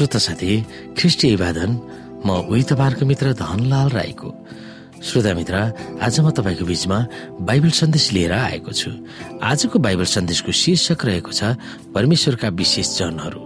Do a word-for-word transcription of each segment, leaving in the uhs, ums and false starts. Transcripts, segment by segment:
श्रोता साथी, ख्रिस्टीय अभिवादन। म उही तपाईँहरूको मित्र धनलाल राईको। श्रोता मित्र, आज म तपाईँको बीचमा बाइबल सन्देश लिएर आएको छु। आजको बाइबल सन्देशको शीर्षक रहेको छ परमेश्वरका विशेष जनहरू।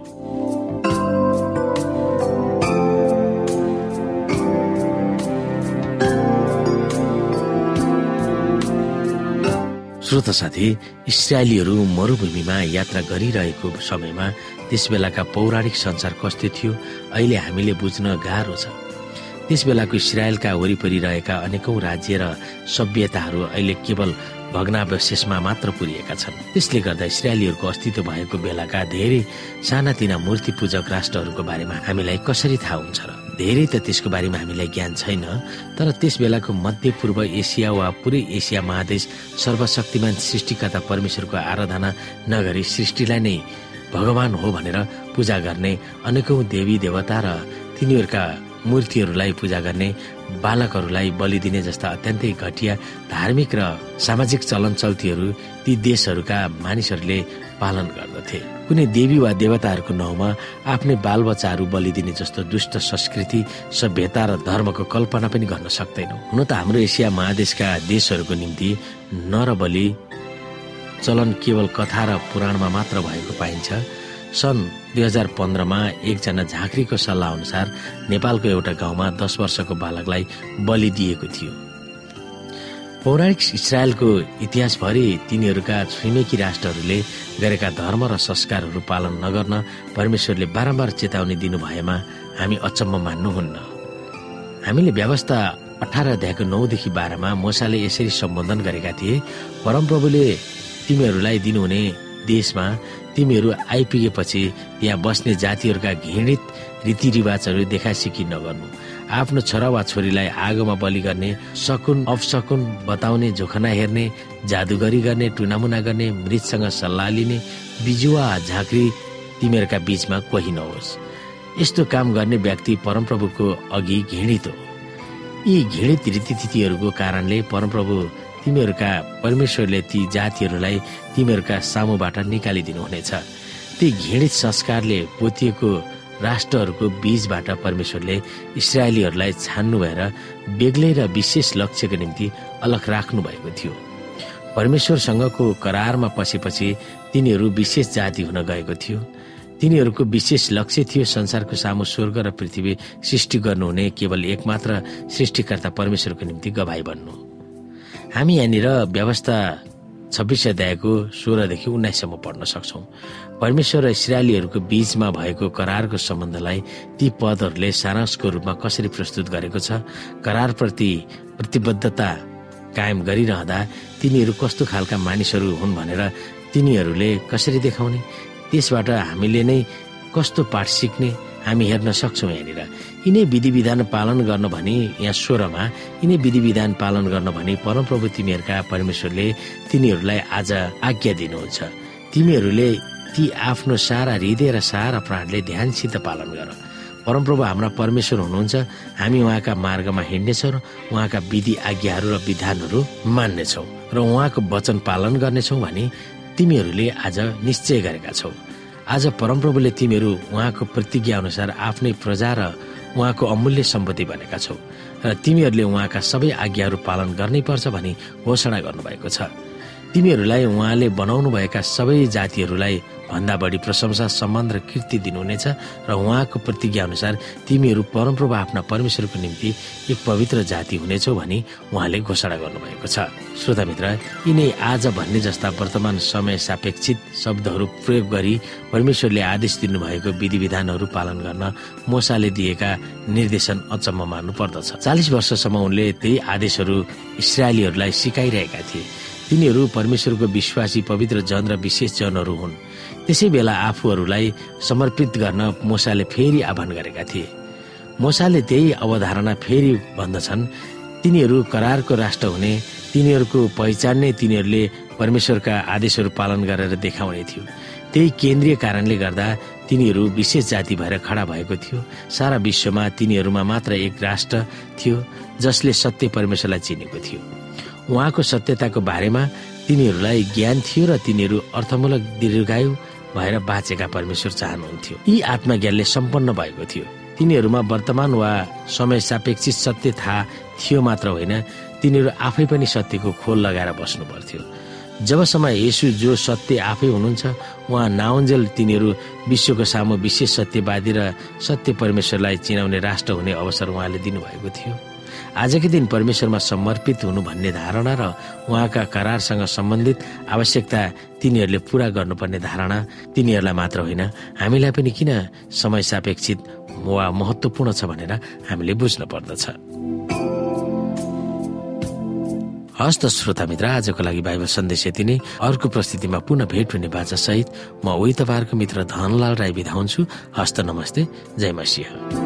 श्रोता साथी, इस्राएलीहरू मरुभूमिमा यात्रा गरिरहेको समयमा त्यस बेलाका पौराणिक संसार कस्तो थियो अहिले हामीले बुझ्न गाह्रो छ। त्यस बेलाको इस्राएलका वरिपरि रहेका अनेकौं राज्य र सभ्यताहरू अहिले केवल भग्नावशेषमा मात्र पुरिएका छन्। त्यसले गर्दा इस्राएलीहरूको अस्तित्व भएको बेलाका धेरै सानातिना मूर्ति पूजक राष्ट्रहरूको बारेमा हामीलाई कसरी थाहा हुन्छ र? धेरै त त्यसको बारेमा हामीलाई ज्ञान छैन, तर त्यस बेलाको मध्य पूर्व एसिया वा पुरै एसिया महादेश सर्वशक्तिमान सृष्टिकर्ता परमेश्वरको आराधना नगरी सृष्टिलाई नै भगवान हो भनेर पूजा गर्ने अनेकौं देवी देवता र तिनीहरूका मूर्तिहरूलाई पूजा गर्ने बालकहरूलाई बलि दिने जस्ता अत्यन्तै घटिया धार्मिक र सामाजिक चलन चल्तीहरू ती देशहरूका मानिसहरूले पालन गर्दथे। कुनै देवी वा देवताहरूको नाउँमा आफ्नै बालबच्चाहरू बलि दिने जस्तो दुष्ट संस्कृति, सभ्यता र धर्मको कल्पना पनि गर्न सक्दैनौँ। हुन त हाम्रो एसिया महादेशका देशहरूको निम्ति नरबलि चलन केवल कथा र पुराणमा मात्र भएको पाइन्छ। सन् दुई हजार पन्ध्रमा एकजना झाँक्रीको सल्लाह अनुसार नेपालको एउटा गाउँमा दस वर्षको बालकलाई बलि दिएको थियो। पौराणिक इस्राएलको इतिहासभरि तिनीहरूका छिमेकी राष्ट्रहरूले गरेका धर्म र संस्कारहरू पालन नगर्न परमेश्वरले बारम्बार चेतावनी दिनु भएमा हामी अचम्म मान्नुहुन्न। हामीले व्यवस्था अठार अध्यायको नौदेखि बाह्रमा मोसाले यसरी सम्बोधन गरेका थिए, परमप्रभुले तिमीहरूलाई दिनुहुने देशमा तिमीहरू आइपुगेपछि यहाँ बस्ने जातिहरूका घृणित रीतिरिवाजहरू देखासिकी नगर्नु, आफ्नो छोरा वा छोरीलाई आगोमा बलि गर्ने, सकुन अफसकुन बताउने, जोखना हेर्ने, जादुगरी गर्ने, टुनामुना गर्ने, मृतसँग सल्लाह लिने, बिजुवा झाँक्री तिमीहरूका बीचमा कोही नहोस्। यस्तो काम गर्ने व्यक्ति परमप्रभुको अघि घृणित हो। यी घृणित रीतिथितिहरूको कारणले परमप्रभु तिमीहरूका परमेश्वरले ती जातिहरूलाई तिमीहरूका सामुबाट निकालिदिनुहुनेछ। ती घृणित संस्कारले पोतिएको राष्ट्रहरूको बीचबाट परमेश्वरले इस्राएलीहरूलाई छान्नु भएर बेग्लै र विशेष लक्ष्यको निम्ति अलग राख्नु भएको थियो। परमेश्वरसँगको करारमा पसेपछि तिनीहरू विशेष जाति हुन गएको थियो। तिनीहरूको विशेष लक्ष्य थियो संसारको सामु स्वर्ग र पृथ्वी सृष्टि गर्नुहुने केवल एकमात्र सृष्टिकर्ता परमेश्वरको निम्ति गवाई बन्नु। हामी यहाँनिर व्यवस्था छब्बीस अध्यायको सोह्रदेखि उन्नाइससम्म पढ्न सक्छौं। परमेश्वर र इस्राएलीहरूको बीचमा भएको करारको सम्बन्धलाई ती पदहरूले सारांशको रूपमा कसरी प्रस्तुत गरेको छ। करारप्रति प्रतिबद्धता कायम गरिरहँदा तिनीहरू कस्तो खालका मानिसहरू हुन् भनेर तिनीहरूले कसरी देखाउने, त्यसबाट हामीले नै कस्तो पाठ सिक्ने हामी हेर्न सक्छौं। यहाँनिर यिनै विधि विधान पालन गर्न भनी यहाँ सोह्रमा यिनै विधि विधान पालन गर्न भनी परमप्रभु तिमीहरूका परमेश्वरले तिनीहरूलाई आज आज्ञा दिनुहुन्छ। तिमीहरूले ती आफ्नो सारा हृदय र सारा प्राणले ध्यानसित पालन गर। परमप्रभु हाम्रा परमेश्वर हुनुहुन्छ। हामी उहाँका मार्गमा हिँड्नेछौँ र उहाँका विधि आज्ञाहरू र विधानहरू मान्नेछौँ र उहाँको वचन पालन गर्नेछौँ भनी तिमीहरूले आज निश्चय गरेका छौ। आज परमप्रभुले तिमीहरू उहाँको प्रतिज्ञा अनुसार आफ्नै प्रजा र उहाँको अमूल्य सम्पत्ति बनेका छौ र तिमीहरूले उहाँका सबै आज्ञाहरू पालन गर्नै पर्छ भनी घोषणा गर्नुभएको छ। तिमीहरूलाई उहाँले बनाउनु भएका सबै जातिहरूलाई भन्दा बढी प्रशंसा, सम्मान र कीर्ति दिनुहुनेछ र उहाँको प्रतिज्ञा अनुसार तिमीहरू परमप्रभु आफ्ना परमेश्वरको निम्ति एक पवित्र जाति हुनेछौ भनी उहाँले घोषणा गर्नुभएको छ। श्रोता मित्र, यिनै आज भन्ने जस्ता वर्तमान समय सापेक्षित शब्दहरू प्रयोग गरी परमेश्वरले आदेश दिनुभएको विधि विधानहरू पालन गर्न मोसाले दिएका निर्देशन अचम्म मान्नु पर्दछ। चालिस वर्षसम्म उनले त्यही आदेशहरू इस्राएलीहरूलाई सिकाइरहेका थिए। तिनीहरू परमेश्वरको विश्वासी पवित्र जन र विशेष जनहरू हुन्। त्यसै बेला आफूहरूलाई समर्पित गर्न मोसाले फेरि आह्वान गरेका थिए। मोसाले त्यही अवधारणा फेरि भन्दछन्। तिनीहरू करारको राष्ट्र हुने, तिनीहरूको पहिचान नै तिनीहरूले परमेश्वरका आदेशहरू पालन गरेर देखाउने थियो। त्यही केन्द्रीय कारणले गर्दा तिनीहरू विशेष जाति भएर खडा भएको थियो। सारा विश्वमा तिनीहरूमा मात्र एक राष्ट्र थियो जसले सत्य परमेश्वरलाई चिनेको थियो। उहाँको सत्यताको बारेमा तिनीहरूलाई ज्ञान थियो र तिनीहरू अर्थमूलक दीर्घायु भएर बाँचेका परमेश्वर चाहनुहुन्थ्यो। यी आत्मज्ञानले सम्पन्न भएको थियो। तिनीहरूमा वर्तमान वा समय सापेक्षित सत्य थाहा थियो मात्र होइन, तिनीहरू आफै पनि सत्यको खोल लगाएर बस्नु पर्थ्यो। जबसम्म येशू जो सत्य आफै हुनुहुन्छ उहाँ नआउन्जेल तिनीहरू विश्वको सामु विशेष सत्यवादी र सत्य परमेश्वरलाई चिनाउने राष्ट्र हुने अवसर उहाँले दिनुभएको थियो। आजकै दिन परमेश्वरमा समर्पित हुनु भन्ने धारणा र उहाँका करारसँग सम्बन्धित आवश्यकता तिनीहरूले पूरा गर्नुपर्ने धारणा तिनीहरूलाई मात्र होइन, हामीलाई पनि किन समय सापेक्षित वा महत्त्वपूर्ण छ भनेर हामीले बुझ्न पर्दछ। हस्त श्रोता मित्र, आजको लागि बाइबल सन्देश यति नै। अर्को प्रस्तुतिमा पुनः भेट हुने बाचा सहित म उही तपाईँहरूको मित्र धनलाल राई बिदा हुन्छु। हस्त नमस्ते, जय मसीह।